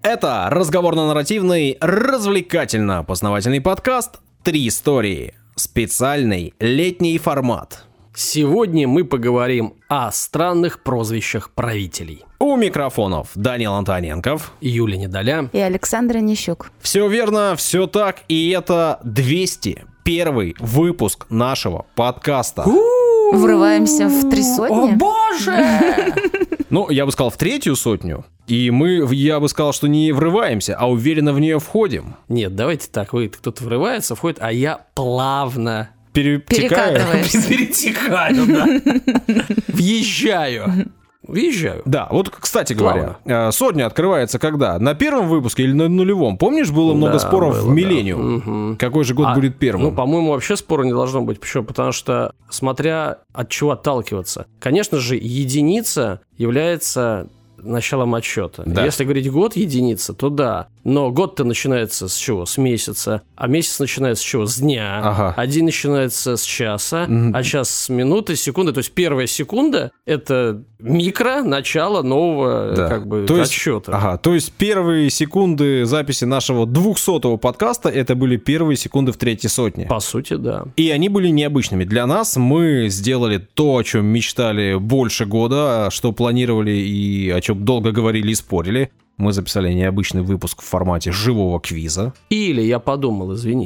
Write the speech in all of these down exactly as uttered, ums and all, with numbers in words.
Это разговорно-нарративный, развлекательно-познавательный подкаст «Три истории». Специальный летний формат. Сегодня мы поговорим о странных прозвищах правителей. У микрофонов Данил Антоненков, Юлия Недоля и Александра Нищук. Все верно, все так, и это двести первый выпуск нашего подкаста. Врываемся в три сотни. О боже! Ну, я бы сказал, в третью сотню. И мы, я бы сказал, что не врываемся, а уверенно в нее входим. Нет, давайте так, вы кто-то врывается, входит, а я плавно Перетекаю. перетекаю, да. Въезжаю. Въезжаю. Да, вот, кстати говоря, Плавно. Сотня открывается когда? На первом выпуске или на нулевом? Помнишь, было много да, споров было, в Миллениум? Да. Угу. Какой же год а, будет первым? Ну, по-моему, вообще спора не должно быть. Почему? Потому что, смотря от чего отталкиваться. Конечно же, единица является началом отсчета. Да. Если говорить год единица, то да. Но год-то начинается с чего? С месяца. А месяц начинается с чего? С дня. Ага. Один начинается с часа, mm-hmm. а час с минуты, секунды. То есть первая секунда – это микро начало нового да. как бы то есть, отсчета. Ага, то есть первые секунды записи нашего двухсотого подкаста – это были первые секунды в третьей сотне. По сути, да. И они были необычными. Для нас мы сделали то, о чем мечтали больше года, что планировали и о чем долго говорили и спорили. Мы записали необычный выпуск в формате живого квиза. Или, я подумал, извини.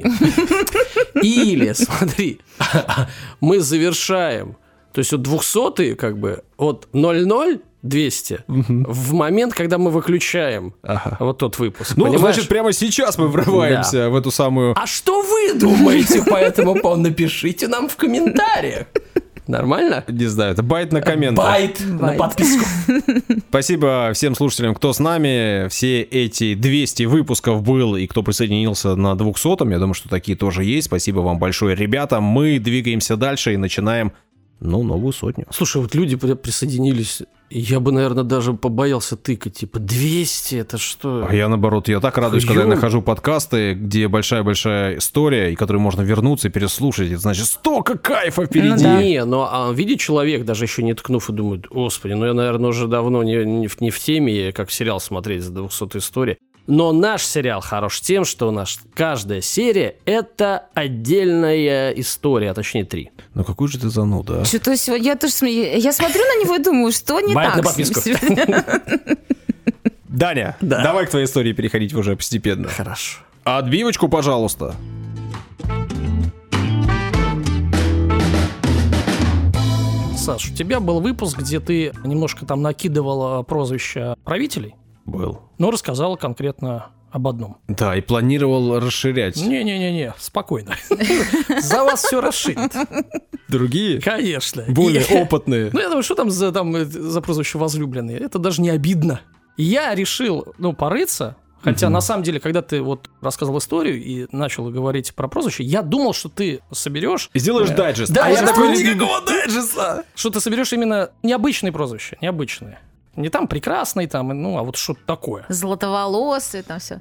Или, смотри, мы завершаем. То есть вот двухсотые, как бы, от ноль ноль двести в момент, когда мы выключаем ага. вот тот выпуск. Ну, понимаешь? значит, прямо сейчас мы врываемся да. в эту самую... А что вы думаете по этому поводу? Напишите нам в комментариях. Нормально? Не знаю, это байт на комменты. Байт, байт на подписку. Спасибо всем слушателям, кто с нами. Все эти двести выпусков был, и кто присоединился на двухсотом. Я думаю, что такие тоже есть. Спасибо вам большое, ребята. Мы двигаемся дальше и начинаем, ну, новую сотню. Слушай, вот люди присоединились... Я бы, наверное, даже побоялся тыкать. Типа, двести, это что? А я, наоборот, я так радуюсь, Ё... когда я нахожу подкасты, где большая-большая история, и которой можно вернуться и переслушать. Это значит, столько кайфа впереди. Ну, да. Не, но а, видит человек, даже еще не ткнув, и думает, господи, ну я, наверное, уже давно не, не, в, не в теме, как сериал смотреть за двухсотой историей. Но наш сериал хорош тем, что у нас каждая серия – это отдельная история, а точнее три. Ну какой же ты зануда, а? Что-то я тоже я смотрю на него и думаю, что не Байт так. на подписку. Даня, да. давай к твоей истории переходить уже постепенно. Хорошо. Отбивочку, пожалуйста. Саш, у тебя был выпуск, где ты немножко там накидывал прозвища правителей. Был. Но рассказал конкретно об одном. Да, и планировал расширять. Не-не-не, спокойно. За вас все расширит. Другие? Конечно. Более опытные. Ну, я думаю, что там за, там за прозвище возлюбленные? Это даже не обидно. Я решил, ну, порыться. Хотя, на самом деле, когда ты вот рассказывал историю и начал говорить про прозвище, я думал, что ты соберешь... И сделаешь дайджест. Да, а я такой, никакого дайджеста. Что ты соберешь именно необычные прозвища, необычные. Не там прекрасный, там, ну, а вот что-то такое. Золотоволосый, там все.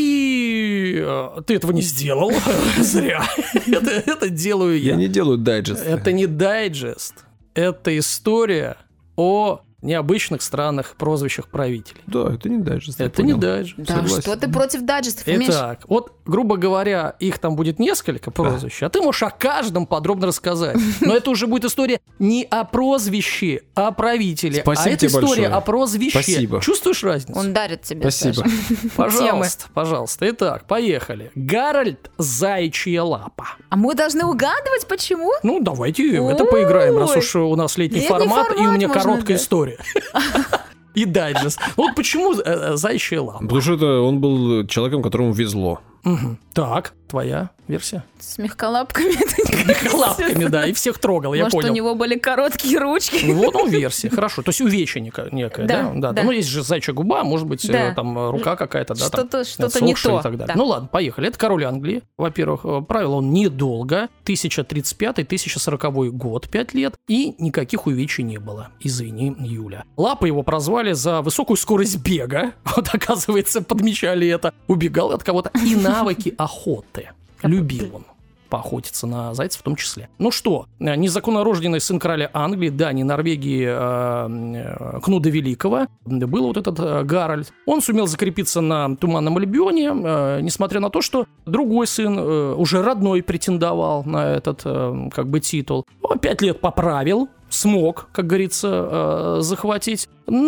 И э, ты этого не сделал. Зря. это, это делаю я. Я не делаю дайджест. Это не дайджест. Это история о необычных странных прозвищах правителей. Да, это не дайджест. Это не дайджест. Да, Согласен. что ты против дайджестов имеешь? Итак, вот, грубо говоря, их там будет несколько прозвищ, да. а ты можешь о каждом подробно рассказать. Но это уже будет история не о прозвище, а о правителе. Спасибо а это тебе история большое. о прозвище. Спасибо. Чувствуешь разницу? Он дарит тебе, Спасибо. Саша. Пожалуйста, пожалуйста. Итак, поехали. Гарольд Заячья лапа. А мы должны угадывать, почему? Ну, давайте в это поиграем, раз уж у нас летний, Летний формат, формат и у меня можно, короткая да. история. И дайджест. Вот почему э, Заячья лапа. Потому что это он был человеком, которому везло. Угу. Так, твоя версия? С мягколапками. С мягколапками, да, и всех трогал, я Может, понял. у него были короткие ручки. Вот, ну, версия, хорошо. То есть увечье некое, да? Да, Да, да. Ну, есть же зайчья губа, может быть, Да. э, там рука какая-то, да? Что-то- там, что-то не отсохшая то, и так далее. да. Ну, ладно, поехали. Это король Англии. Во-первых, э, правил он недолго. тысяча тридцать пятый - тысяча сороковой год, пять лет. И никаких увечий не было. Извини, Юля. Лапы его прозвали за высокую скорость бега. Вот, оказывается, подмечали это. Убегал от кого-то. И навыки охоты. Любил он. поохотиться на зайцев в том числе. Ну что, незаконнорожденный сын короля Англии, Дании, Норвегии э, Кнуда Великого, был вот этот э, Гарольд. Он сумел закрепиться на Туманном Альбионе, э, несмотря на то, что другой сын, э, уже родной, претендовал на этот э, как бы титул. Пять лет поправил, смог, как говорится, э, захватить,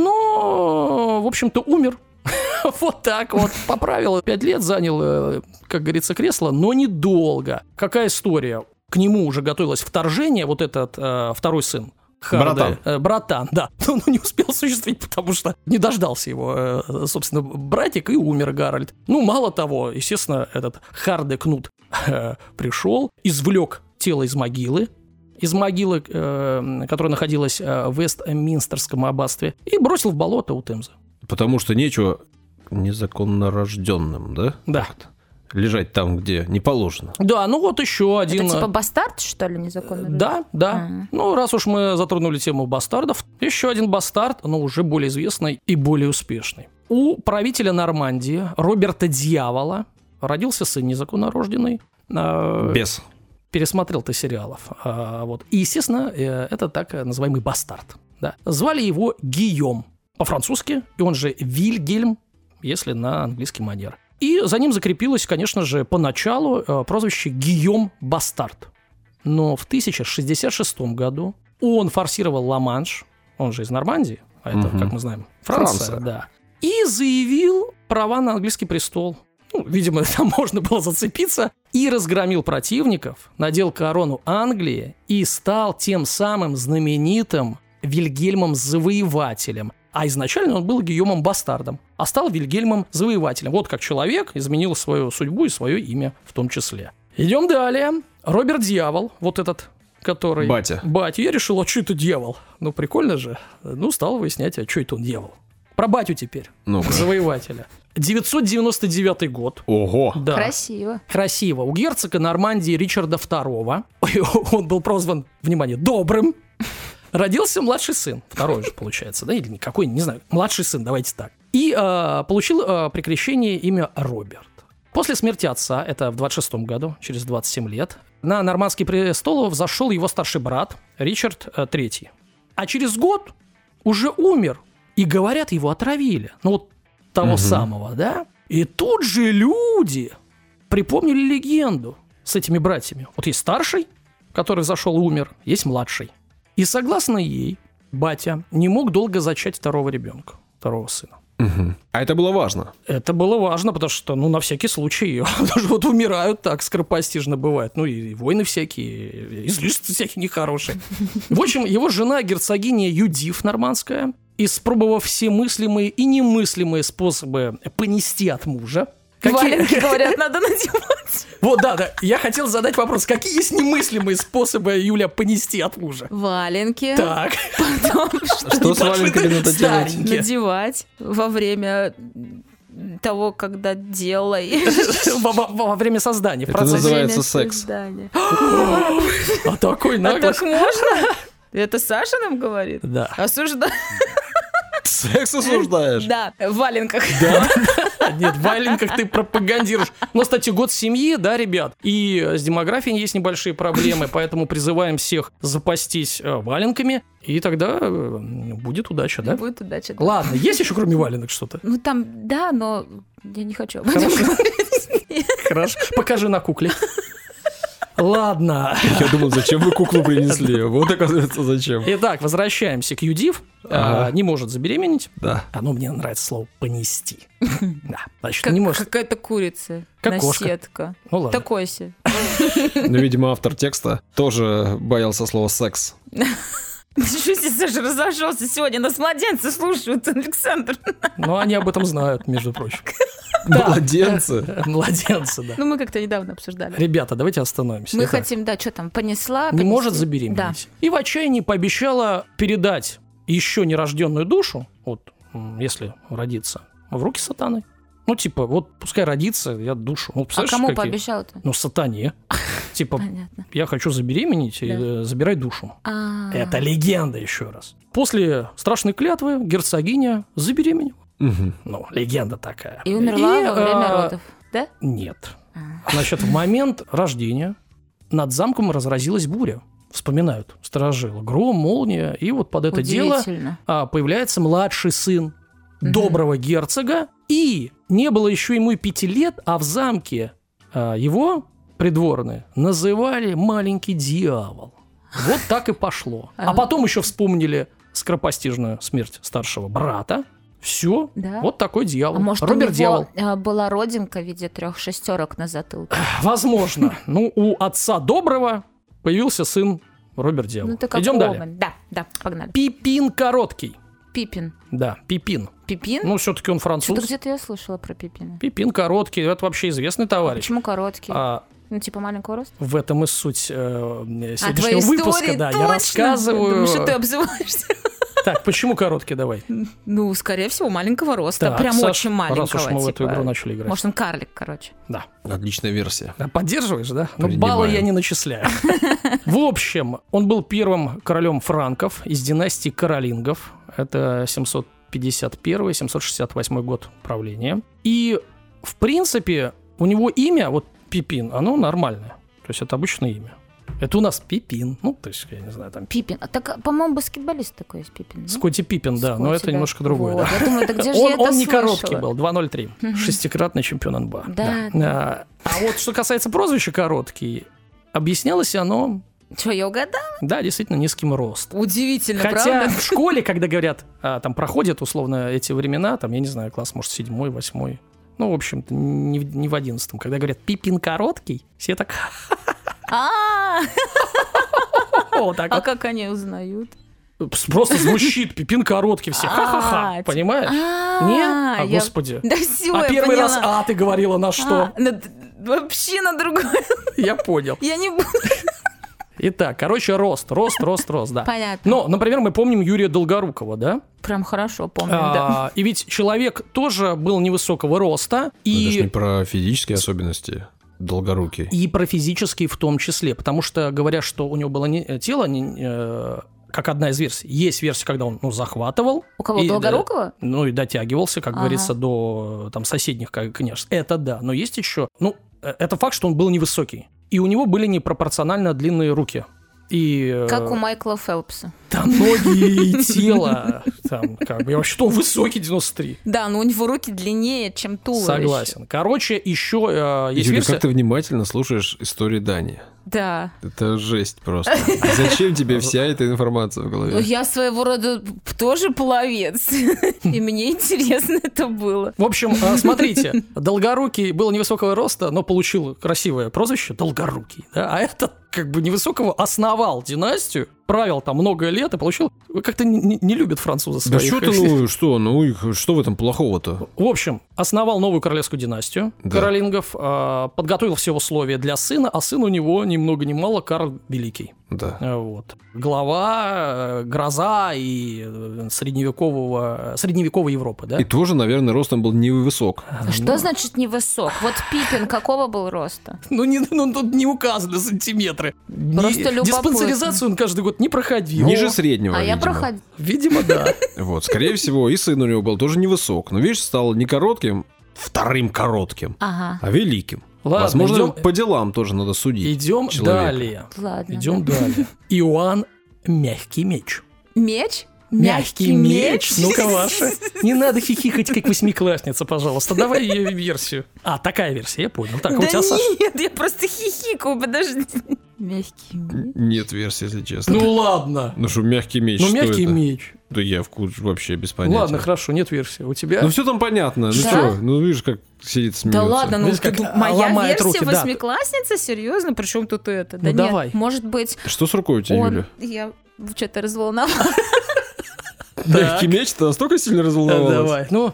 но, в общем-то, умер. Вот так вот, поправил, пять лет занял, как говорится, кресло, но недолго. Какая история? К нему уже готовилось вторжение, вот этот э, второй сын. Харде, братан. Э, братан, да. Он не успел осуществить, потому что не дождался его, э, собственно, братик, и умер Гарольд. Ну, мало того, естественно, этот Харде Кнут э, пришел, извлек тело из могилы, из могилы, э, которая находилась э, в Вестминстерском аббатстве, и бросил в болото у Темзы. Потому что нечего незаконно рожденным, да? Да. Лежать там, где не положено. Да, ну вот еще один... Это типа бастард, что ли, незаконно? Да, да. А. Ну, раз уж мы затронули тему бастардов, еще один бастард, но уже более известный и более успешный. У правителя Нормандии Роберта Дьявола родился сын незаконнорожденный. Без. Пересмотрел ты сериалов. А, вот. И, естественно, это так называемый бастард. Да. Звали его Гийом по-французски, и он же Вильгельм, если на английский манер. И за ним закрепилось, конечно же, поначалу э, прозвище Гийом Бастард. Но в тысяча шестьдесят шестом году он форсировал Ла-Манш, он же из Нормандии, а это, Угу. как мы знаем, Франция, Франция. да, и заявил права на английский престол. Ну, видимо, там можно было зацепиться. И разгромил противников, надел корону Англии и стал тем самым знаменитым Вильгельмом Завоевателем. А изначально он был Гийомом Бастардом, а стал Вильгельмом Завоевателем. Вот как человек изменил свою судьбу и свое имя в том числе. Идем далее. Роберт Дьявол, вот этот, который... Батя. Батя. Я решил, а что это дьявол? Ну, прикольно же. Ну, стал выяснять, а что это он дьявол. Про батю теперь. Ну-ка. Завоевателя. девятьсот девяносто девятый год. Ого. Да. Красиво. Красиво. У герцога Нормандии Ричарда второго, он был прозван, внимание, добрым, родился младший сын, второй же, получается, да, или никакой, не знаю, младший сын, давайте так. И э, получил э, при крещении имя Роберт. После смерти отца, это в двадцать шестом году, через двадцать семь лет, на нормандский престол взошел его старший брат Ричард э, третий. А через год уже умер, и, говорят, его отравили. Ну, вот того Угу. самого, да? И тут же люди припомнили легенду с этими братьями. Вот есть старший, который зашел и умер, есть младший. И согласно ей, батя не мог долго зачать второго ребенка, второго сына. Угу. А это было важно. Это было важно, потому что, ну, на всякий случай, потому что вот умирают так, скоропостижно бывает. Ну, и войны всякие, излишества всякие нехорошие. В общем, его жена, герцогиня Юдиф нормандская, испробовав все мыслимые и немыслимые способы понести от мужа, Валенки, говорят, надо надевать. Вот, да, да. Я хотел задать вопрос. Какие есть немыслимые способы, Юля, понести от мужа? Валенки. Так. Потом Что с валенками надо делать? Старенькие. надевать во время того, когда делай. Во, во- во время создания. В Это процессе. называется Время секс. создания. А такой А наглость. так можно? Это Саша нам говорит? Да. Осуждаю. Секс осуждаешь? Да, в валенках. Да? Нет, в валенках ты пропагандируешь. У нас, кстати, год семьи, да, ребят? И с демографией есть небольшие проблемы, поэтому призываем всех запастись э, валенками, и тогда э, будет удача, да? Будет удача. да. Ладно, есть еще кроме валенок что-то? Ну там, да, но я не хочу об этом Хорошо. говорить. Хорошо. Покажи на кукле. Ладно. Я думал, зачем вы куклу принесли? Вот, оказывается, зачем. Итак, возвращаемся к Юдив. Ага. А, не может забеременеть. Да. Оно мне нравится слово «понести». Да, значит, Как не может. какая-то курица. Как кошка. Наседка. Ну ладно. Такой себе. Ну, видимо, автор текста тоже боялся слова «секс». Ничего себе, Саша разошелся сегодня. Нас младенцы слушают, Александр. Но они об этом знают, между прочим. Младенцы. Младенцы, да. Ну, мы как-то недавно обсуждали. Ребята, давайте остановимся. Мы Итак, хотим, да, что там, понесла. не понести. может забеременеть. Да. И в отчаянии пообещала передать еще нерожденную душу, вот если родится, в руки сатаны. Ну, типа, вот пускай родится, я душу. Ну, А представляешь, кому какие? пообещал-то? Ну, сатане. Типа, Понятно. я хочу забеременеть, и Да. э, забирай душу. А. Это легенда, еще раз. После страшной клятвы герцогиня забеременела. Мгм. Ну, легенда такая. И умерла И, во время а, родов, да? Нет. А. Значит, в момент рождения над замком разразилась буря. Вспоминают старожилы. Гром, молния. И вот под это дело а, появляется младший сын угу. доброго герцога. И не было еще ему и пяти лет, а в замке а, его придворные называли «маленький дьявол». Вот так и пошло. А потом еще вспомнили скоропостижную смерть старшего брата. Все, да? Вот такой дьявол. А может, Роберт у него Дьявол. была родинка в виде трех шестерок на затылке? Возможно. Ну, у отца доброго появился сын Роберт Дьявол. Ну, идем далее. Да, да, погнали. Пипин Короткий. Пипин. Да, Пипин. Пипин? Ну, все-таки он француз. Что-то где-то я слышала про Пипина. Пипин Короткий, это вообще известный товарищ. А почему короткий? А, ну, типа маленького роста? В этом и суть э, сегодняшнего а выпуска. истории, Да, точно. я рассказываю. Думаю, что ты обзываешься. Так, почему короткий, давай? Ну, скорее всего, маленького роста. Так, Прям Саш, очень маленького. раз уж мы в эту типа. игру начали играть. Может, он карлик, короче. Да. Отличная версия. Поддерживаешь, да? Ну, Принимаю. баллы я не начисляю. В общем, он был первым королем франков из династии каролингов. Это семьсот пятьдесят первый - семьсот шестьдесят восьмой год правления. И, в принципе, у него имя, вот Пипин, оно нормальное. То есть это обычное имя. Это у нас Пипин. Ну, то есть, я не знаю, там... Пипин. А так, по-моему, баскетболист такой есть Пипин. Скотти Пипин, да, но это да. немножко другое. Вот. Да. Я думаю, да где же он, я это он не слышала? короткий был, два ноль три. Шестикратный чемпион эн бэ а. Да. Да. Да. А вот что касается прозвища Короткий, объяснялось оно... Что, я угадала? Да, действительно, низким ростом. Удивительно, Хотя правда? в школе, когда говорят, а, там проходят условно эти времена, там, я не знаю, класс, может, седьмой, восьмой, ну, в общем-то, не, в- не в одиннадцатом, когда говорят «Пипин Короткий», все так... А, Вот так а вот. как они узнают? Просто звучит «Пипин Короткий», все ха-ха-ха, А, понимаешь? А, Нет? А, я- господи. Да все, А я первый раз поняла. «а» ты говорила на что? А, на- Вообще на другое. Я понял. Я не буду. Итак, короче, рост, рост, рост, рост, да. Понятно. Но, например, мы помним Юрия Долгорукова, да? Прям хорошо помню, да. А, и ведь человек тоже был невысокого роста, Это же не и, про физические особенности. Долгорукий. и про физические в том числе, потому что говорят, что у него было не, тело, не, э, как одна из версий. Есть версия, когда он ну, захватывал. У кого, и, Долгорукова? да, ну и дотягивался, как Ага. говорится, до там, соседних княжеств. Это да, но есть еще... Ну, э, это факт, что он был невысокий. И у него были непропорционально длинные руки. И, э, Как у Майкла Фелпса. там ноги и тело. Там, как бы, я вообще-то он высокий, девяносто три. Да, но у него руки длиннее, чем туловище. Согласен. Короче, еще э, есть Юля, версия... как ты внимательно слушаешь истории Дани? Да. Это жесть просто. Зачем тебе вся эта информация в Ну, голове? я своего рода тоже пловец. И мне интересно это было. В общем, э, смотрите, Долгорукий был невысокого роста, но получил красивое прозвище Долгорукий. Да? А этот как бы невысокого основал династию, правил там много лет и получил... Как-то не, не- не любят французы Да своих. что ты, ну что, ну их, что в этом плохого-то? В общем, основал новую королевскую династию Да. каролингов, э, подготовил все условия для сына, а сын у него ни много ни мало Карл Великий. Да. Э, Вот. Глава, э, гроза и э, средневекового, средневековой Европы, да? И тоже, наверное, ростом был невысок. А что значит невысок? Вот Пипин какого был роста? Ну, не, ну, тут не указаны сантиметры. Просто Не- любопытно. диспансеризацию он каждый год не проходил. Ниже среднего, А я видимо. проходила. Видимо, да. Вот, скорее всего, и сын у него был тоже невысок. Но, видишь, стал не коротким, вторым коротким, Ага. а великим. Ладно, Возможно, идем- по делам тоже надо судить. Идем человека. далее. Ладно. Идем да. далее. Иоанн Мягкий Меч. Меч? Мягкий меч? Ну-ка, ваша. Не надо хихикать, как восьмиклассница, пожалуйста. Давай ее версию. А, такая версия, я понял. Так, а у Да тебя, Саша? нет, я просто хихикаю, подожди. Мягкий меч. Нет версии, если честно. Ну ладно. Ну что, мягкий меч, Ну, что мягкий это? меч. Да я в курсе вообще без понятия. Ладно, хорошо, нет версии. У тебя? Ну все там понятно. Ну Да? что, ну видишь, как сидит смеется. Да ладно, ну Видишь, ты как ду- моя ломает версия руки, да. восьмиклассница? Серьезно? Причем тут это? Да Ну, нет, давай. может быть, Что с рукой у тебя, он... Юля? Я что-то разволновалась. Мягкий меч, ты настолько сильно Э, разволновалась? Давай. Ну,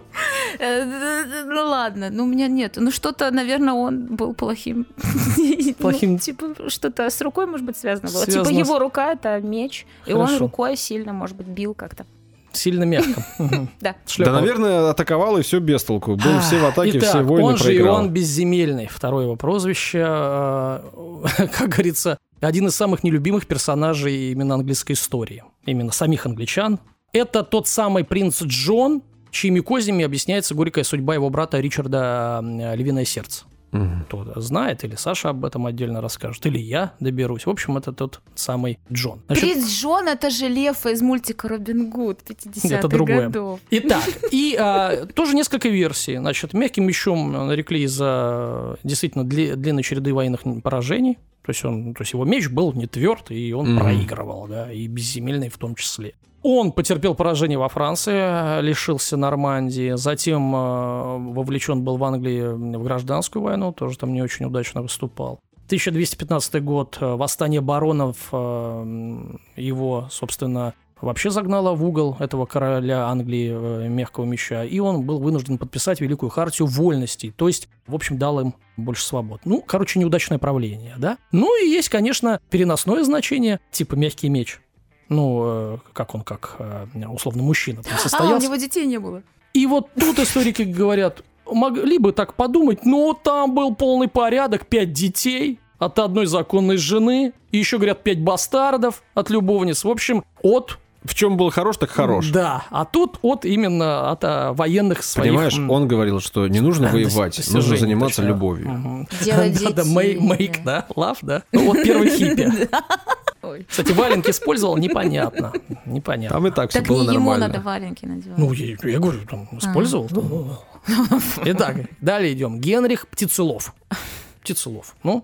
Э, Ну ладно, ну у меня нет. Ну что-то, наверное, он был плохим. Плохим. Ну, Типа что-то с рукой, может быть, связано было. Связано Типа с- его рука — это меч, и он Хорошо. рукой сильно, может быть, бил как-то. сильно мягко. Мгм. Да. Да, Шлепал. наверное, атаковал и все без толку. Был А, все в атаке, итак, все войны он же проиграл. Иоанн Безземельный, второе его прозвище. э, Как говорится, один из самых нелюбимых персонажей именно английской истории. Именно самих англичан. Это тот самый принц Джон, чьими кознями объясняется горькая судьба его брата Ричарда э, Львиное сердце. Угу. Кто знает, или Саша об этом отдельно расскажет, или я доберусь. В общем, это тот самый Джон. Значит, Принц Джон — это же лев из мультика «Робин Гуд» пятидесятых это другое. годов. Итак, и а, тоже несколько версий. Значит, мягким мечом нарекли из-за действительно дли, длинной череды военных поражений. То есть, он, то есть его меч был не тверд, и он mm-hmm. проигрывал, да, и безземельный в том числе. Он потерпел поражение во Франции, лишился Нормандии, затем э, вовлечен был в Англии в гражданскую войну, тоже там не очень удачно выступал. тысяча двести пятнадцатый год, восстание баронов, э, его, собственно, вообще загнало в угол этого короля Англии э, мягкого меча, и он был вынужден подписать Великую хартию вольностей, то есть, в общем, дал им больше свобод. Ну, короче, неудачное правление, да? Ну, и есть, конечно, переносное значение, типа мягкий меч. Ну, э, как он, как э, условно мужчина там состоялся. А, у него детей не было. И вот тут историки говорят, могли бы так подумать, но там был полный порядок, пять детей от одной законной жены, и еще, говорят, пять бастардов от любовниц. В общем, от... В чем был хорош, так хорош. Да, а тут от именно от а, военных своих... Понимаешь, он говорил, что не нужно воевать, нужно заниматься любовью. Делать детей. Да, мейк, да, лав, да. Ну вот первый хиппи. Кстати, валенки использовал, непонятно. Непонятно. Там и так все Так было не ему нормально. надо валенки надевать. Ну, я, я говорю, там, использовал. Итак, далее идем. Генрих Птицелов. Птицелов, ну...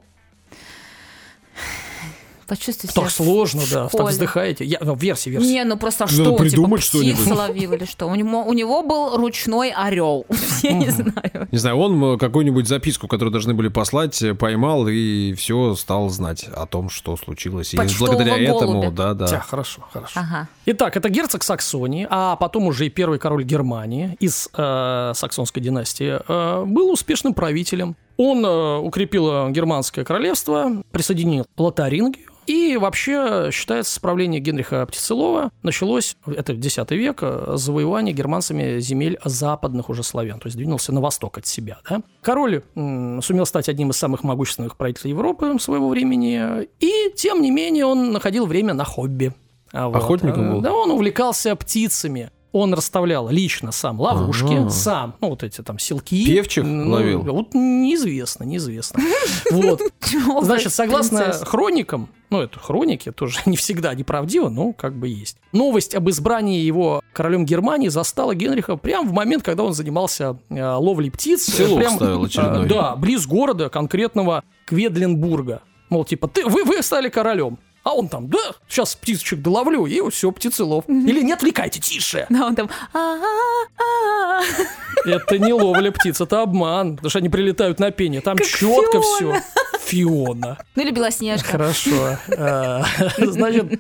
Почувствуй себя Так сложно, в да, школе. так вздыхаете. Я, ну, версия, версия. Не, ну просто Надо что, придумать типа птиц что-нибудь. ловил или что? У него, у него был ручной орел. Я не знаю. Не знаю, он какую-нибудь записку, которую должны были послать, поймал и все стал знать о том, что случилось. И Почтового благодаря этому, голубя. да, да. Да, хорошо, хорошо. Ага. Итак, это герцог Саксонии, а потом уже и первый король Германии из э, саксонской династии, э, был успешным правителем. Он э, укрепил германское королевство, присоединил Лотарингию. И вообще считается, с правления Генриха Птицелова началось, это десятый век, завоевание германцами земель западных уже славян, то есть двинулся на восток от себя. Да? Король м, сумел стать одним из самых могущественных правителей Европы своего времени, и тем не менее он находил время на хобби. А вот, Охотником был? Да, он увлекался птицами. Он расставлял лично сам ловушки, Ага. сам, ну, вот эти там селки. Певчих Ну, ловил? Вот неизвестно, неизвестно. Вот. Значит, согласно хроникам, ну, это хроники, тоже не всегда неправдиво, но как бы есть. Новость об избрании его королем Германии застала Генриха прямо в момент, когда он занимался э, ловлей птиц. Селок Прям, ставил очередной. э, да, близ города конкретного Кведленбурга. Мол, типа, ты, вы, вы стали королем. А он там, да, сейчас птичек доловлю, и все, птицелов. Или не отвлекайте, тише. Да, он там... «А-а-а». Это не ловля птиц, это обман, потому что они прилетают на пение. Там Как четко Фиона. все. Фиона. Ну или Белоснежка. Хорошо. А, Значит,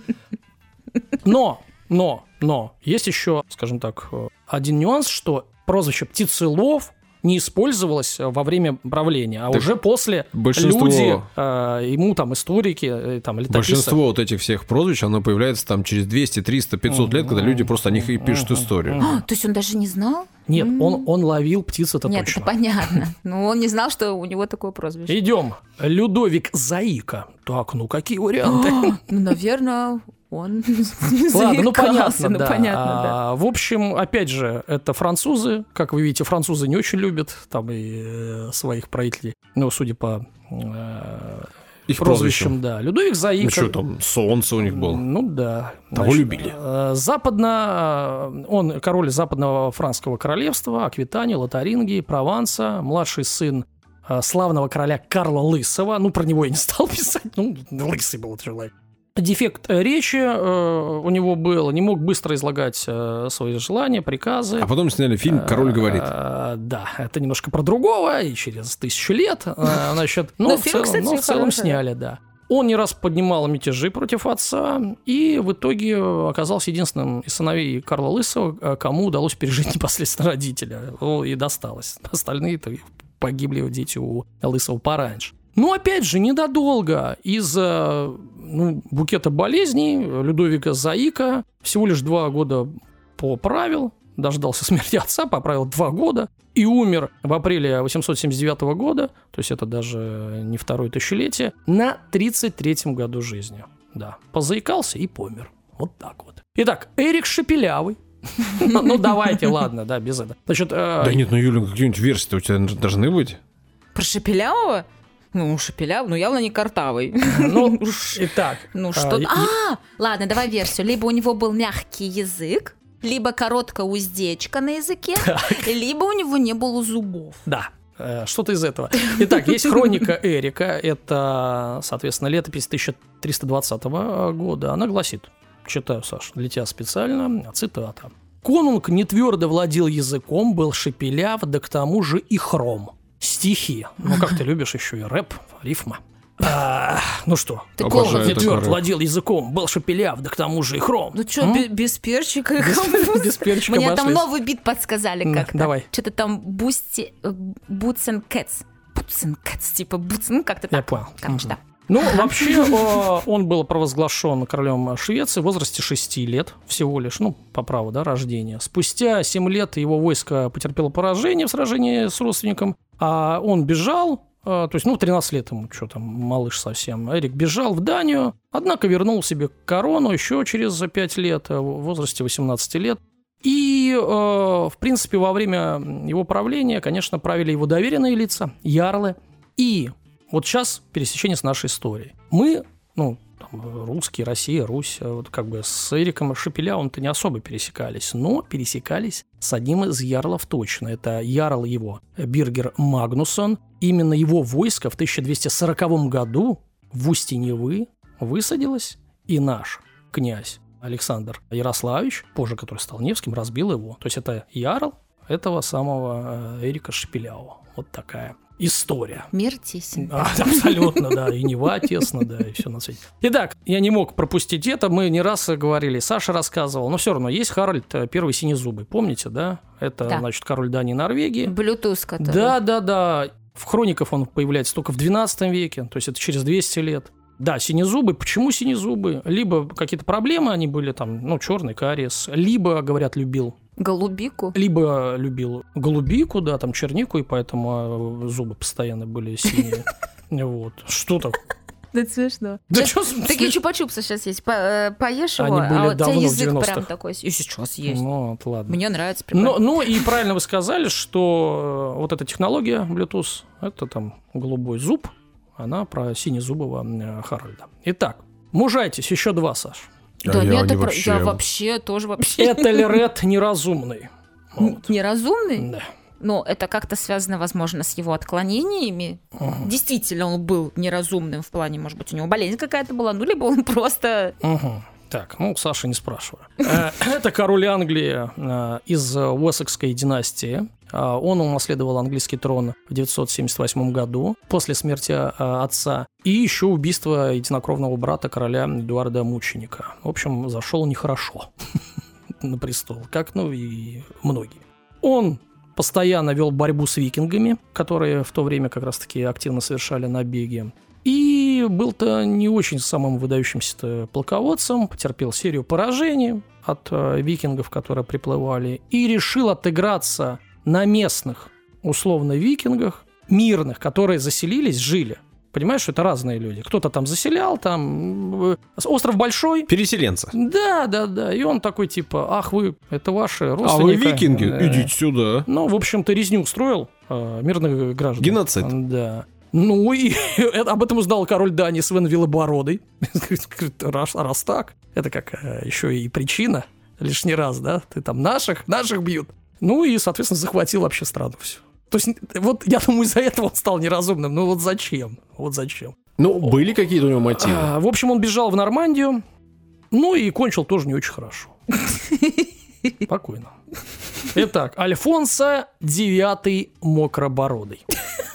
но, но, но, есть еще, скажем так, один нюанс, что прозвище Птицелов не использовалось во время правления, а Так уже после большинство- люди, э, ему там историки, э, там летописцы. Большинство вот этих всех прозвищ, оно появляется там через двести, триста, пятьсот лет, когда люди просто о них и пишут историю. А, то есть он даже не знал? Нет, он, он ловил птиц, это Нет, точно. это понятно. Но он не знал, что у него такое прозвище. Идем. Людовик Заика. Так, ну какие варианты? Ну, наверное, он Ладно, ну понятно, заикался, ну, да. понятно, да. А, в общем, опять же, это французы. Как вы видите, французы не очень любят там и э, своих правителей. Ну, судя по э, Их прозвищам, да. Людовик Заика. Ну что там, солнце у них было. Ну да. Того любили. э, Западно... Он король западного франского королевства, Аквитании, Лотарингии, Прованса, младший сын э, славного короля Карла Лысого. Ну, про него я не стал писать. Ну, лысый был человек. Дефект речи э, у него был, не мог быстро излагать э, свои желания, приказы. А потом сняли фильм «Король говорит». Э, да, это немножко про другого, и через тысячу лет, э, значит, но Но в фильм, целом, кстати, но в целом хороший. сняли, да. Он не раз поднимал мятежи против отца, и в итоге оказался единственным из сыновей Карла Лысого, кому удалось пережить непосредственно родителя, О, и досталось. Остальные-то погибли дети у Лысого пораньше. Ну, опять же, недолго. Из-за ну, букета болезней Людовика Заика всего лишь два года поправил, дождался смерти отца, поправил два года и умер в апреле восемьсот семьдесят девятого года, то есть это даже не второе тысячелетие, на тридцать третьем году жизни. Да, позаикался и помер. Вот так вот. Итак, Эрик Шепелявый. Ну, давайте, ладно, да, без этого. Значит, Да нет, ну, Юля, какие-нибудь версии-то у тебя должны быть? Про Шепелявого? Ну, Шепеляв, ну явно не картавый. Ну, итак. Ну что... а, и- А, ладно, давай версию. Либо у него был мягкий язык, либо короткая уздечка на языке, либо у него не было зубов. Да, э, что-то из этого. Итак, есть хроника Эрика, это, соответственно, летопись тысяча триста двадцатого года. Она гласит, читаю, Саш, для тебя специально, цитата. «Конунг не твердо владел языком, был шепеляв, да к тому же и хром». Стихи. Ну, как ты любишь еще и рэп, рифма. А, ну что, Ты Обожаю Конунг не такой тверд рэп. владел языком, был шепеляв, да к тому же и хром. Ну что, М? без перчика? Без- без перчика Мне там обошлись. новый бит подсказали Ну, как-то. давай. Что-то там Бусти... Boots and Cats. Boots and Cats, типа Boots, ну как-то Я так. понял. Короче, да. Ну, вообще, э, он был провозглашен королем Швеции в возрасте шести лет всего лишь, ну, по праву, да, рождения. Спустя семь лет его войско потерпело поражение в сражении с родственником, а он бежал, э, то есть, ну, тринадцать лет ему, что там, малыш совсем. Эрик бежал в Данию, однако вернул себе корону еще через пять лет, э, в возрасте восемнадцати лет. И, э, в принципе, во время его правления, конечно, правили его доверенные лица, ярлы, и... Вот сейчас пересечение с нашей историей. Мы, ну, там, русские, Россия, Русь, вот как бы с Эриком Шепелявым-то не особо пересекались, но пересекались с одним из ярлов точно. Это ярл его Биргер Магнусон. Именно его войско в тысяча двести сороковом году в устье Невы высадилось, и наш князь Александр Ярославич, позже который стал Невским, разбил его. То есть это ярл этого самого Эрика Шепелявого. Вот такая история. Мир тесен. А, абсолютно, да, и Нева тесно, да, и все на свете. Итак, я не мог пропустить это, мы не раз говорили, Саша рассказывал, но все равно есть Харальд Первый Синезубый, помните, да? Это, Да. значит, король Дании и Норвегии. Bluetooth, который... Да, да, да. В хрониках он появляется только в двенадцатом веке, то есть это через двести лет. Да, синезубый. Почему синезубый? Либо какие-то проблемы, они были там, ну, черный кариес, либо, говорят, любил Голубику. либо любил голубику, да, там чернику, и поэтому э, зубы постоянно были синие. Вот. Что так? Да это смешно. Да Щас чё Такие чупа-чупсы сейчас есть. По- э, Поешь его, Они были а у тебя давно, в язык девяностых. прям такой. И сейчас есть. Ну, вот, ладно. Мне нравится. Ну, прикольно. ну и правильно вы сказали, что э, вот эта технология Bluetooth, это там голубой зуб, она про синезубого э, Харальда. Итак, мужайтесь, еще два, Саш. Да, А нет, я это не про- вообще- я вообще тоже вообще Этельред неразумный. н- Вот. неразумный. Да. Но это как-то связано, возможно, с его отклонениями. Действительно, он был неразумным в плане, может быть, у него болезнь какая-то была, ну, либо он просто... Мгм. Так, ну, Саша не спрашиваю. Э, Это король Англии э, из Уэссекской династии. Э, Он унаследовал английский трон в девятьсот семьдесят восьмом году после смерти э, отца. И еще убийство единокровного брата короля Эдуарда Мученика. В общем, зашел нехорошо на престол, как, ну, и многие. Он постоянно вел борьбу с викингами, которые в то время как раз-таки активно совершали набеги. И был-то не очень самым выдающимся полководцем, потерпел серию поражений от э, викингов, которые приплывали, и решил отыграться на местных, условно, викингах, мирных, которые заселились, жили. Понимаешь, что это разные люди. Кто-то там заселял, там э, остров большой. Переселенцы. Да, да, да. И он такой типа, ах, вы, это ваши А вы родственники. викинги? Э, Идите сюда. Ну, в общем-то, резню устроил э, мирных граждан. Геноцид. Да. Ну, и это- об этом узнал король Дании Свен Виллебородый. Говорит, раз, раз так, это как э, еще и причина лишний раз, да? Ты там наших, наших бьют. Ну, и, соответственно, захватил вообще страну всю. То есть, вот я думаю, из-за этого он стал неразумным. Ну, вот зачем? Вот зачем? Ну, были какие-то у него мотивы? А, в общем, он бежал в Нормандию, ну, и кончил тоже не очень хорошо. Спокойно. Итак, Альфонсо девятый Мокробородый.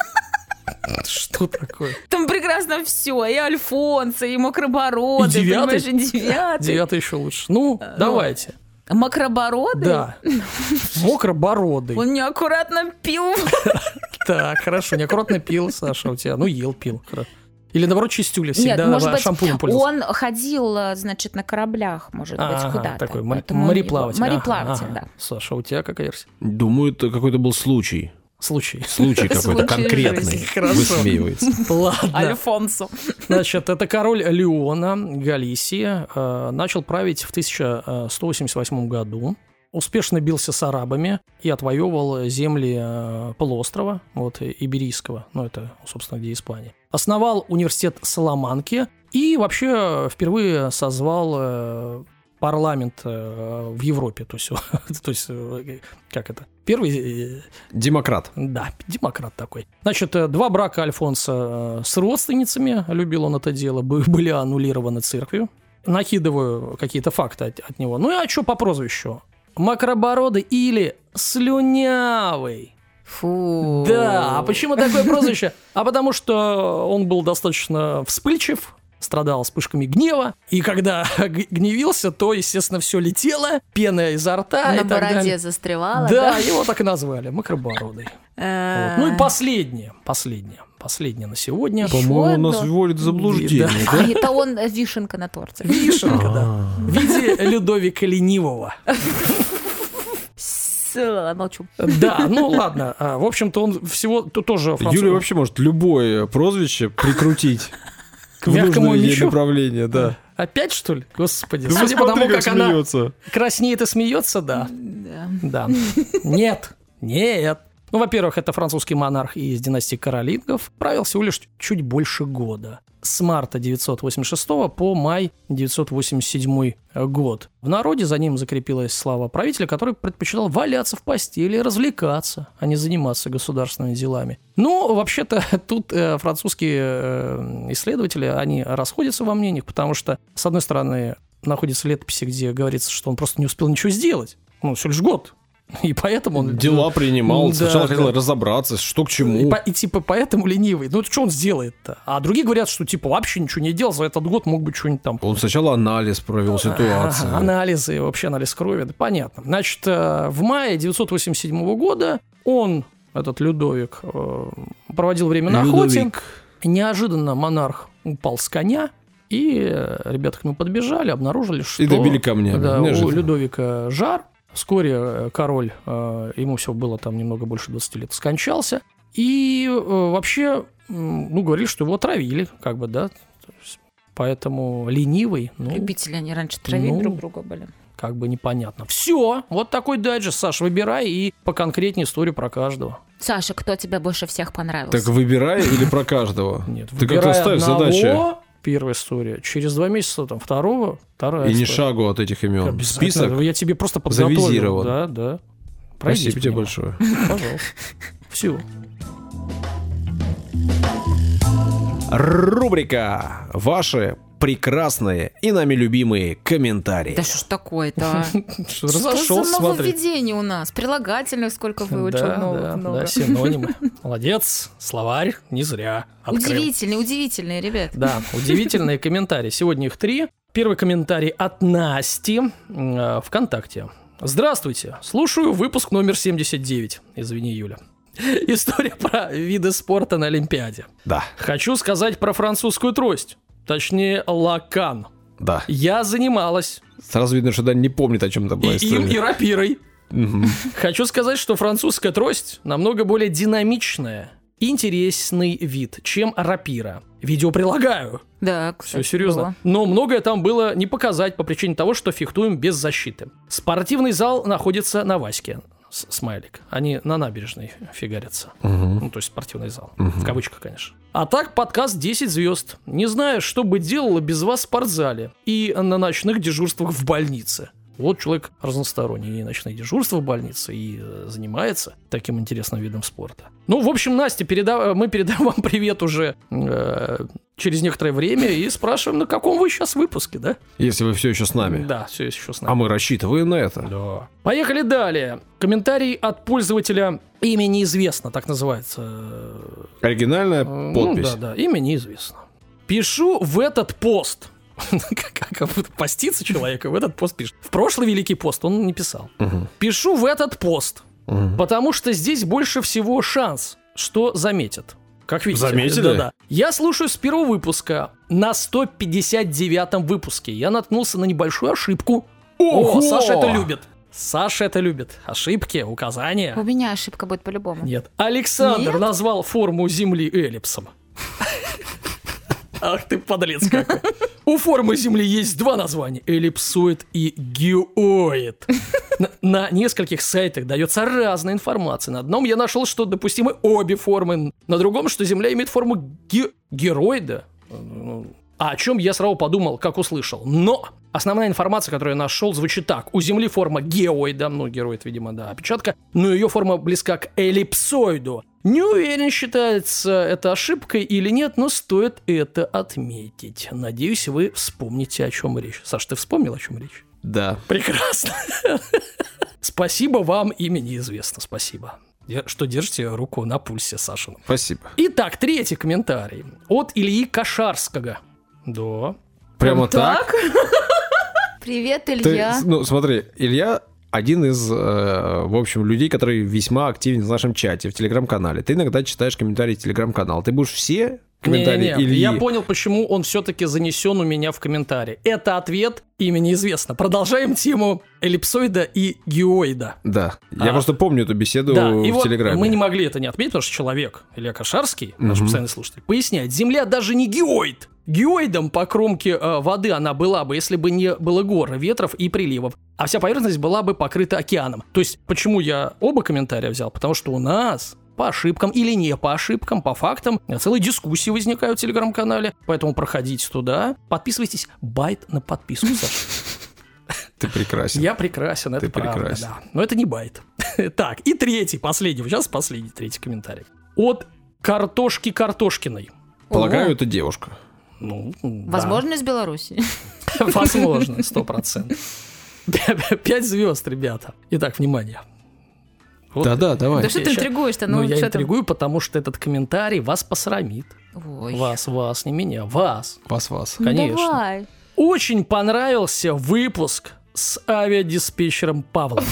Что такое? Там прекрасно все. И Альфонсо, и Мокробородый. И девятый? Понимаешь, и девятый. Девятый еще лучше. Ну, давайте. Мокробородый? Да. Мокробородый. Он неаккуратно пил. Так, хорошо. Неаккуратно пил, Саша, у тебя. Ну, ел, пил. Хорошо. Или, наоборот, чистюля всегда Нет, может быть, шампунем пользовался. он ходил, значит, на кораблях, может быть, Ага, куда-то. такой мо- Поэтому он мореплаватель. его- Ага, Мореплаватель, ага. да. Саша, у тебя какая версия? Думаю, это какой-то был случай. Случай. Случай какой-то Случай конкретный. жизни. Хорошо. Высмеивается. Ладно. Альфонсо. Значит, это король Леона, Галисии, э, начал править в тысяча сто восемьдесят восьмом году. успешно бился с арабами и отвоевывал земли э, полуострова, вот, Иберийского, ну, это, собственно, где Испания. Основал университет Саламанки и вообще впервые созвал э, парламент э, в Европе, то есть, то есть, э, как это, первый... Э, Демократ. Да, демократ такой. Значит, э, два брака Альфонса э, с родственницами, любил он это дело, были аннулированы церковью. Накидываю какие-то факты от, от него. Ну и а что по прозвищу? Макробородый или Слюнявый. Фу. Да, а почему такое прозвище? А потому что он был достаточно вспыльчив, страдал вспышками гнева, и когда гневился, то, естественно, все летело, пена изо рта. На и так бороде далее. застревала. Да, Да, его так и назвали, Макробородый. Вот. Ну и последнее, последнее, последнее на сегодня. Еще По-моему, одно? нас вводит в заблуждение. Да. А, это он э, вишенка на торте. Вишенка, да. В виде Людовика Ленивого. С- Молчу. Да, ну ладно. А, В общем-то, он всего то- тоже француз. Юля вообще может любое прозвище прикрутить К в мягкому нужное ей мячу? направление, да. Опять, что ли? Господи. Да вы Судя по смотри, тому, как как она смеется. краснеет и смеется, да. Да. Да. Нет. Нет. Ну, во-первых, это французский монарх из династии Каролингов. Правил всего лишь чуть больше года. С марта девятьсот восемьдесят шестого по май девятьсот восемьдесят седьмой год. В народе за ним закрепилась слава правителя, который предпочитал валяться в постели и развлекаться, а не заниматься государственными делами. Ну, вообще-то, тут э, французские э, исследователи, они расходятся во мнениях, потому что, с одной стороны, находятся летописи, где говорится, что он просто не успел ничего сделать. Ну, всего лишь год. И поэтому он... Дела принимал, Да, сначала да. хотел разобраться, что к И, чему. по- и типа поэтому ленивый. Ну, что он сделает-то? А другие говорят, что типа вообще ничего не делал, за этот год мог бы что-нибудь там... Он сначала анализ провел ситуации. Ага, анализы, вообще анализ крови, да понятно. Значит, э, в мае девятьсот восемьдесят седьмого года он, этот Людовик, э, проводил время на охоте. Людовик. Неожиданно монарх упал с коня, и э, ребята к нему подбежали, обнаружили, что... И добили камнями. Да, у Неожиданно. Людовика жар. Вскоре э, король, э, ему всего было там немного больше двадцати лет, скончался. И э, вообще, м, ну, говорили, что его отравили, как бы, да. То есть, поэтому ленивый, ну, Любители они раньше травить Ну, друг друга были. как бы непонятно. Все, вот такой дайджест, Саш, выбирай и поконкретнее историю про каждого. Саша, кто тебе больше всех понравился? Так выбирай или про каждого? Нет, Ты как-то выбирай ставь одного, задачи. первая история, через два месяца там второго, вторая И не история. шагу от этих имен. Обязательно. Список. Я тебе просто подготовил. завизирован. Да, да. Пройдись Спасибо по тебе нему. большое. Пожалуйста. Все. Рубрика «Ваши прекрасные и нами любимые комментарии». Да что ж такое-то, а? Что, Что разошел, за смотри. нововведение у нас? Прилагательных сколько выучил Да, новых да, много. да, синонимы. Молодец, словарь не зря открыл. Удивительные, удивительные, ребят. Да, удивительные комментарии. Сегодня их три. Первый комментарий от Насти э, ВКонтакте. Здравствуйте, слушаю выпуск номер семьдесят девять. Извини, Юля. История про виды спорта на Олимпиаде. Да, Хочу сказать про французскую трость. Точнее, лакан. да. Я занималась Сразу видно, что Дань не помнит, о чем там была и им, и история. рапирой. Мгм. Хочу сказать, что французская трость намного более динамичная и интересный вид, чем рапира. Видео прилагаю. Да, Все кстати, серьезно. было. Но многое там было не показать по причине того, что фехтуем без защиты. Спортивный зал находится на Ваське. С- Смайлик. Они на набережной фигарятся. Ну, то есть спортивный зал. В кавычках, конечно. А так, подкаст десять звезд. Не знаю, что бы делала без вас в спортзале и на ночных дежурствах в больнице. Вот человек разносторонний, и ночные дежурства в больнице, и э, занимается таким интересным видом спорта. Ну, в общем, Настя, переда- мы передаем вам привет уже э, через некоторое время и спрашиваем, на каком вы сейчас выпуске, да? Если вы все еще с нами. Да, все еще с А нами. мы рассчитываем на это. Да. Поехали далее. Комментарий от пользователя «Имя неизвестно», так называется. Оригинальная Ну, подпись. да, да, имя неизвестно. Пишу в этот пост. Как как будто постится человека, в этот пост пишет. В прошлый Великий пост он не писал. Мгм. Пишу в этот пост, Мгм. потому что здесь больше всего шанс, что заметят. Как видите. Заметили? Да-да. Я слушаю с первого выпуска. На сто пятьдесят девятом выпуске я наткнулся на небольшую ошибку. Ого! О, Саша это любит. Саша это любит. Ошибки, указания. У меня ошибка будет по-любому. Нет. Александр Нет? назвал форму Земли эллипсом. Ах ты подлец какой. У формы Земли есть два названия – эллипсоид и геоид. На, на нескольких сайтах дается разная информация. На одном я нашел, что допустимы обе формы, на другом, что Земля имеет форму ге- героида. А о чем я сразу подумал, как услышал. Но основная информация, которую я нашел, звучит так. У Земли форма геоида, ну, героид, видимо, да, опечатка, но ее форма близка к эллипсоиду. Не уверен, считается это ошибкой или нет, но стоит это отметить. Надеюсь, вы вспомните, о чем речь. Саш, ты вспомнил, о чем речь? Да. Прекрасно. Спасибо вам, имя неизвестно. Спасибо. Что держите руку на пульсе, Сашину. Спасибо. Итак, третий комментарий. От Ильи Кошарского. Да. Прямо так? Привет, Ты, Илья. ну, смотри, Илья один из, э, в общем, людей, который весьма активен в нашем чате, в Телеграм-канале. Ты иногда читаешь комментарии Телеграм-канала. Ты будешь все комментарии Не-не-не, Ильи... Я понял, почему он все-таки занесен у меня в комментарии. Это ответ, имя неизвестно. Продолжаем тему эллипсоида и геоида. Да, я А. просто помню эту беседу Да, в и вот Телеграме. мы не могли это не отметить, потому что человек, Илья Кошарский, наш Мгм. постоянный слушатель, поясняет, Земля даже не геоид. Геоидом по кромке э, воды она была бы, если бы не было гор, ветров и приливов, а вся поверхность была бы покрыта океаном. То есть, почему я оба комментария взял? Потому что у нас по ошибкам или не по ошибкам, по фактам, целые дискуссии возникают в Телеграм-канале, поэтому проходите туда, подписывайтесь, байт на подписку, Саша. Ты прекрасен. Я прекрасен, это Ты правда, прекрасен. да. Но это не байт. Так, и третий, последний, сейчас последний, третий комментарий. От Картошки Картошкиной. Полагаю, Ого. это девушка. Ну, да. Возможно, из Беларуси. Возможно, сто процентов. Пять звезд, ребята. Итак, внимание. Вот. Да-да, давай. Да что ты Я ща- интригуешь-то? Ну, Ну, я что там? интригую, потому что этот комментарий вас посрамит. Ой. Вас, вас, не меня, вас. Вас-вас. Ну, конечно. давай. Очень понравился выпуск с авиадиспетчером Павлом.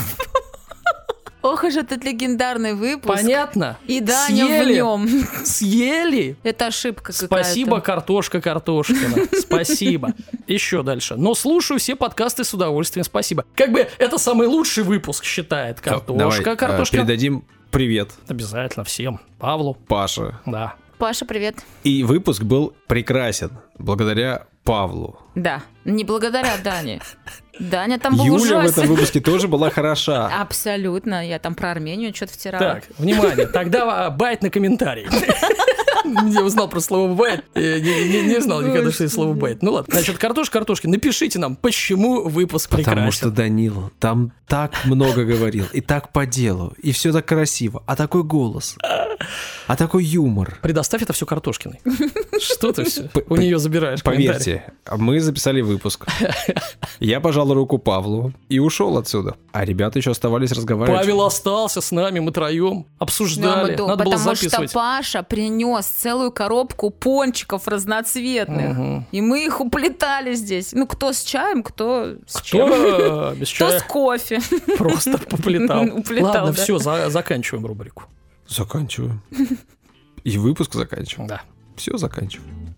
Ох уж этот легендарный выпуск. Понятно? И Даня в Съели? нем. Съели? Это ошибка какая-то. Спасибо, картошка Картошкина. Спасибо. Еще дальше. Но слушаю все подкасты с удовольствием. Спасибо. Как бы это самый лучший выпуск считает картошка. Давай, э, Картошка. передадим привет Обязательно всем. Павлу. Паше. Да. Паша, привет. И выпуск был прекрасен благодаря Павлу. Да, не благодаря Дане. Даня там был Юля в ужасен. этом выпуске тоже была хороша. Абсолютно. Я там про Армению что-то втирала. Так, внимание. Тогда а, байт на комментарий. Я узнал про слово байт. Я не, не- не знал никогда, что есть слово байт. Ну ладно. Значит, картошка, картошки, напишите нам, почему выпуск прекрасен. Потому что Данил там так много говорил, и так по делу, и все так красиво, а такой голос, а такой юмор. Предоставь это все Картошкиной. Что ты все П- у нее забираешь комментарий? Поверьте, мы записали выпуск. Я пожал руку Павлу и ушел отсюда. А ребята еще оставались разговаривать. Павел остался с нами, мы троем обсуждали. Ну, Надо было потому что записывать. Паша принес целую коробку пончиков разноцветных. Мгм. И мы их уплетали здесь. Ну, кто с чаем, кто с чем. Кто без Кто чая с кофе. просто поплетал. Уплетал, Ладно, да. все, заканчиваем рубрику. Заканчиваем. И выпуск заканчиваем. Да. Все заканчиваем.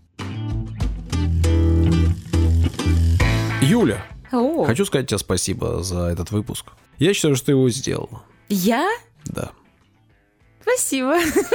Юля, О, хочу сказать тебе спасибо за этот выпуск. Я считаю, что ты его сделал. Я? Да. Спасибо.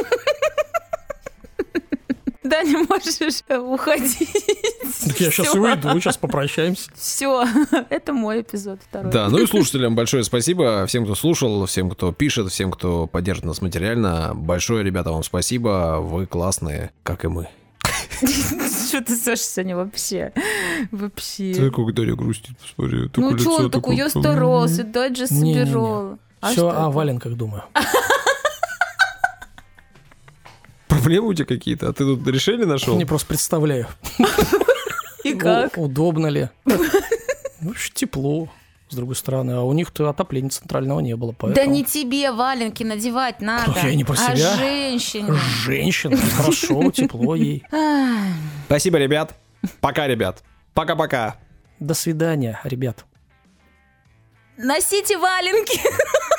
Даня, можешь уходить. Так я сейчас и уйду, сейчас попрощаемся. Все, это мой эпизод второй. Да, ну и слушателям большое спасибо. Всем, кто слушал, всем, кто пишет, всем, кто поддержит нас материально. Большое, ребята, вам спасибо. Вы классные, как и мы. Что ты, Саша, сегодня вообще? Вообще. как Дарья грустит, посмотри. Ну что он такой, я старался, дать же Не-не-не. собирал. А Все что о это? валенках думаю. Проблемы у тебя какие-то? А ты тут решение нашел? Не просто представляю. И как? У- Удобно ли? Ну, ещё тепло, с другой стороны. А у них-то отопления центрального не было, поэтому... Да не тебе валенки надевать надо, Ну, я не про а себя. женщине. Женщина, хорошо, тепло ей. Ах, Спасибо, ребят. Пока, ребят. Пока-пока. До свидания, ребят. Носите валенки.